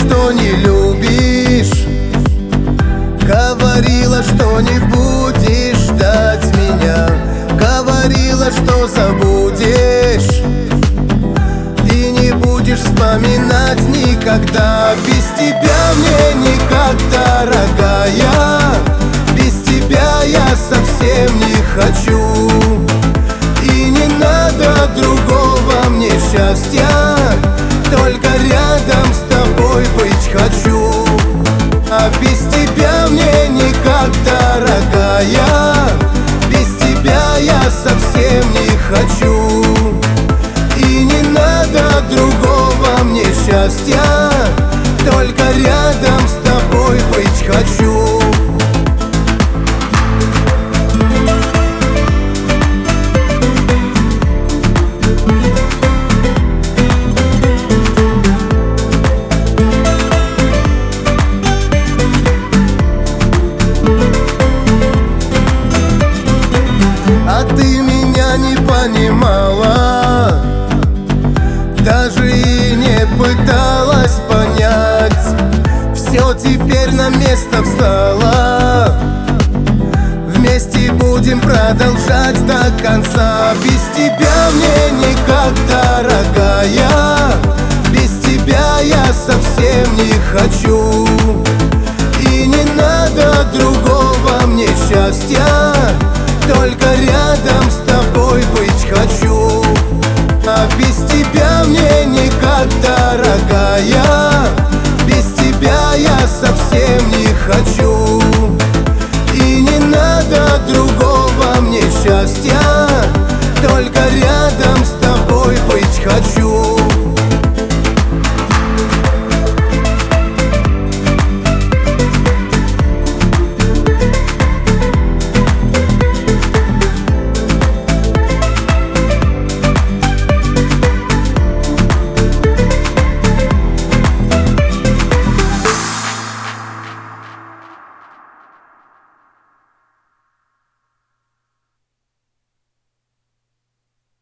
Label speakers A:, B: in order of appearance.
A: что не любишь, говорила, что не будешь ждать меня, говорила, что забудешь и не будешь вспоминать никогда. Без тебя мне никак, дорогая, без тебя я совсем не хочу. И не надо другого мне счастья, только рядом с тобой быть хочу. А без тебя мне никак, дорогая, без тебя я совсем не хочу. И не надо другого мне счастья, только рядом с тобой быть хочу. А ты меня не понимала, даже и не пыталась понять. Все теперь на место встало, вместе будем продолжать до конца. Без тебя мне никак, дорогая, без тебя я совсем не хочу. И не надо другого мне счастья,